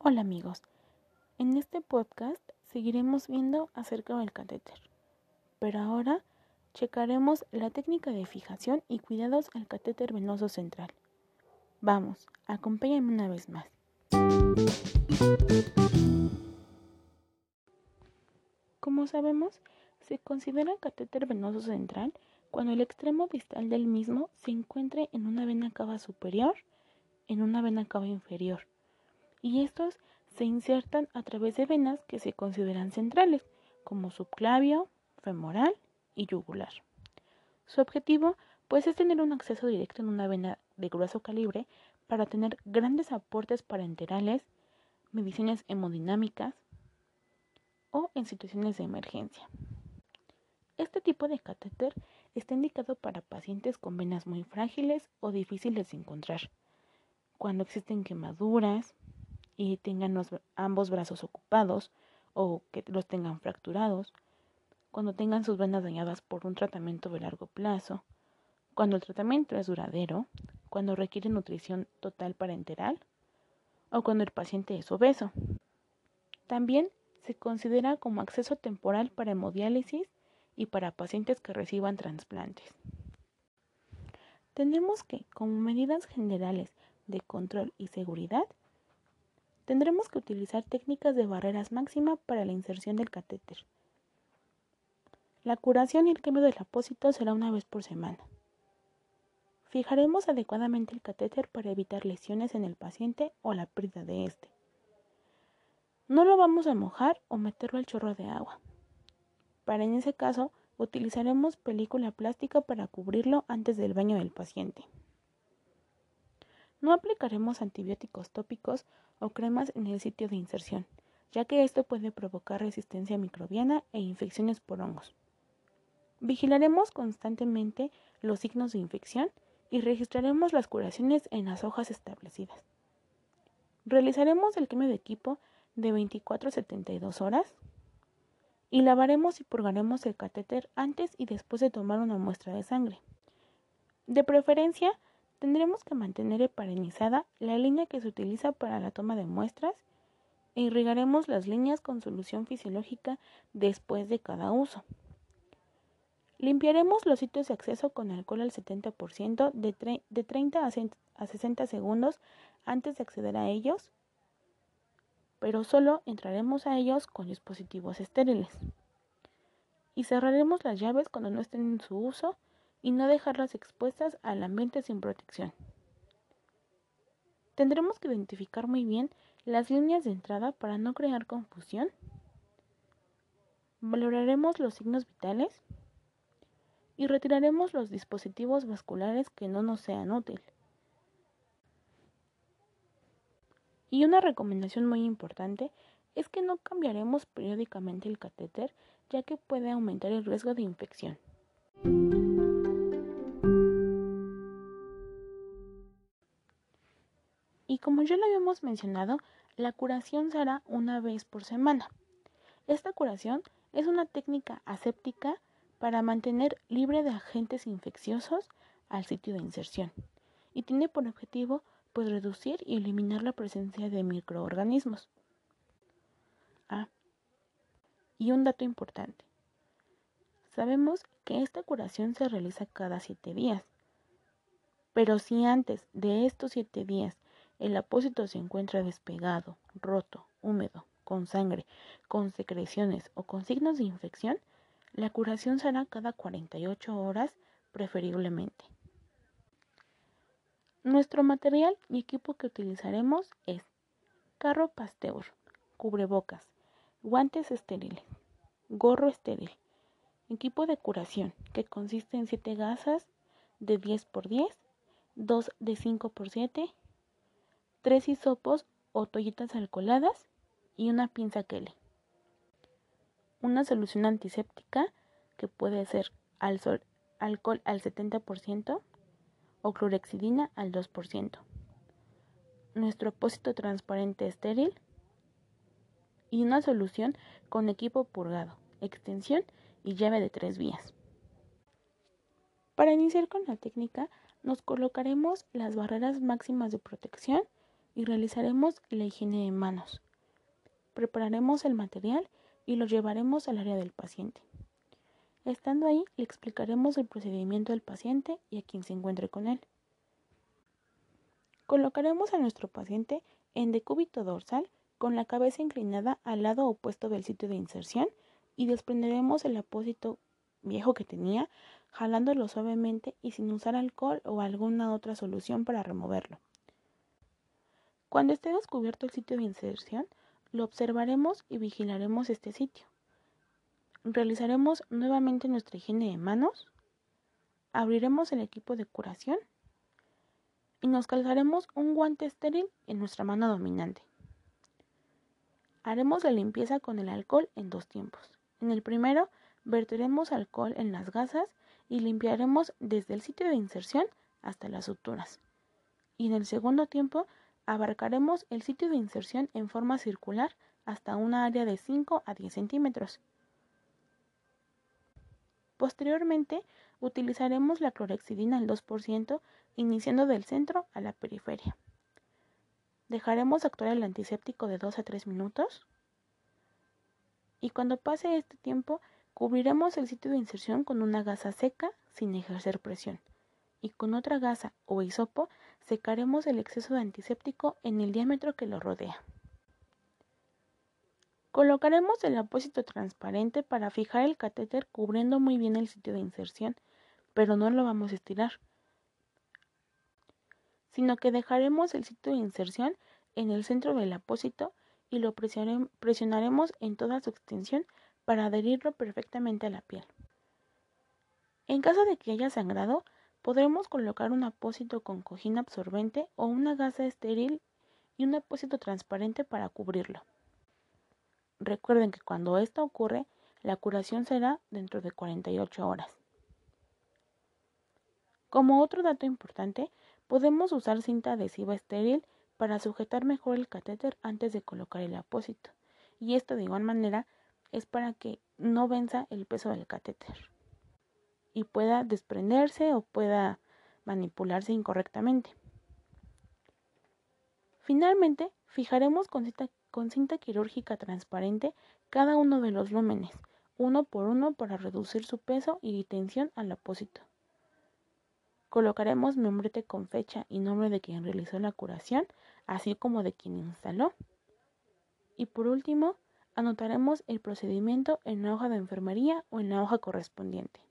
Hola amigos, en este podcast seguiremos viendo acerca del catéter, pero ahora checaremos la técnica de fijación y cuidados al catéter venoso central. Vamos, acompáñenme una vez más. Como sabemos, se considera catéter venoso central cuando el extremo distal del mismo se encuentre en una vena cava superior, en una vena cava inferior, y estos se insertan a través de venas que se consideran centrales, como subclavio, femoral y yugular. Su objetivo, pues, es tener un acceso directo en una vena de grueso calibre para tener grandes aportes parenterales, mediciones hemodinámicas o en situaciones de emergencia. Este tipo de catéter está indicado para pacientes con venas muy frágiles o difíciles de encontrar, cuando existen quemaduras y tengan ambos brazos ocupados o que los tengan fracturados, cuando tengan sus venas dañadas por un tratamiento de largo plazo, cuando el tratamiento es duradero, cuando requiere nutrición total parenteral o cuando el paciente es obeso. También se considera como acceso temporal para hemodiálisis y para pacientes que reciban trasplantes. Tenemos que, como medidas generales de control y seguridad, tendremos que utilizar técnicas de barreras máxima para la inserción del catéter. La curación y el cambio del apósito será una vez por semana. Fijaremos adecuadamente el catéter para evitar lesiones en el paciente o la pérdida de este. No lo vamos a mojar o meterlo al chorro de agua. En ese caso, utilizaremos película plástica para cubrirlo antes del baño del paciente. No aplicaremos antibióticos tópicos o cremas en el sitio de inserción, ya que esto puede provocar resistencia microbiana e infecciones por hongos. Vigilaremos constantemente los signos de infección y registraremos las curaciones en las hojas establecidas. Realizaremos el cambio de equipo de 24 a 72 horas y lavaremos y purgaremos el catéter antes y después de tomar una muestra de sangre. De preferencia, tendremos que mantener heparinizada la línea que se utiliza para la toma de muestras e irrigaremos las líneas con solución fisiológica después de cada uso. Limpiaremos los sitios de acceso con alcohol al 70% de 30 a 60 segundos antes de acceder a ellos, pero solo entraremos a ellos con dispositivos estériles. Y cerraremos las llaves cuando no estén en su uso y no dejarlas expuestas al ambiente sin protección. Tendremos que identificar muy bien las líneas de entrada para no crear confusión. Valoraremos los signos vitales y retiraremos los dispositivos vasculares que no nos sean útiles. Y una recomendación muy importante es que no cambiaremos periódicamente el catéter, ya que puede aumentar el riesgo de infección. Y como ya lo habíamos mencionado, la curación se hará una vez por semana. Esta curación es una técnica aséptica para mantener libre de agentes infecciosos al sitio de inserción y tiene por objetivo reducir y eliminar la presencia de microorganismos. Y un dato importante. Sabemos que esta curación se realiza cada 7 días, pero si antes de estos 7 días el apósito se encuentra despegado, roto, húmedo, con sangre, con secreciones o con signos de infección, la curación se hará cada 48 horas preferiblemente. Nuestro material y equipo que utilizaremos es carro Pasteur, cubrebocas, guantes estériles, gorro estéril, equipo de curación que consiste en 7 gasas de 10×10, 2 de 5×7, 3 hisopos o toallitas alcoholadas y una pinza Kelly. Una solución antiséptica que puede ser alcohol al 70% o clorhexidina al 2%. Nuestro apósito transparente estéril y una solución con equipo purgado, extensión y llave de 3 vías. Para iniciar con la técnica, nos colocaremos las barreras máximas de protección y realizaremos la higiene de manos. Prepararemos el material y lo llevaremos al área del paciente. Estando ahí, le explicaremos el procedimiento al paciente y a quien se encuentre con él. Colocaremos a nuestro paciente en decúbito dorsal con la cabeza inclinada al lado opuesto del sitio de inserción y desprenderemos el apósito viejo que tenía, jalándolo suavemente y sin usar alcohol o alguna otra solución para removerlo. Cuando esté descubierto el sitio de inserción, lo observaremos y vigilaremos este sitio. Realizaremos nuevamente nuestra higiene de manos, abriremos el equipo de curación y nos calzaremos un guante estéril en nuestra mano dominante. Haremos la limpieza con el alcohol en 2 tiempos. En el primero, verteremos alcohol en las gasas y limpiaremos desde el sitio de inserción hasta las suturas. Y en el segundo tiempo, abarcaremos el sitio de inserción en forma circular hasta una área de 5 a 10 centímetros. Posteriormente, utilizaremos la clorhexidina al 2%, iniciando del centro a la periferia. Dejaremos actuar el antiséptico de 2 a 3 minutos. Y cuando pase este tiempo, cubriremos el sitio de inserción con una gasa seca sin ejercer presión. Y con otra gasa o hisopo secaremos el exceso de antiséptico en el diámetro que lo rodea. Colocaremos el apósito transparente para fijar el catéter cubriendo muy bien el sitio de inserción, pero no lo vamos a estirar, sino que dejaremos el sitio de inserción en el centro del apósito y lo presionaremos en toda su extensión para adherirlo perfectamente a la piel. En caso de que haya sangrado, podremos colocar un apósito con cojín absorbente o una gasa estéril y un apósito transparente para cubrirlo. Recuerden que cuando esto ocurre, la curación será dentro de 48 horas. Como otro dato importante, podemos usar cinta adhesiva estéril para sujetar mejor el catéter antes de colocar el apósito. Y esto de igual manera es para que no venza el peso del catéter y pueda desprenderse o pueda manipularse incorrectamente. Finalmente, fijaremos con cinta quirúrgica transparente cada uno de los lúmenes, uno por uno para reducir su peso y tensión al apósito. Colocaremos membrete con fecha y nombre de quien realizó la curación, así como de quien instaló. Y por último, anotaremos el procedimiento en la hoja de enfermería o en la hoja correspondiente.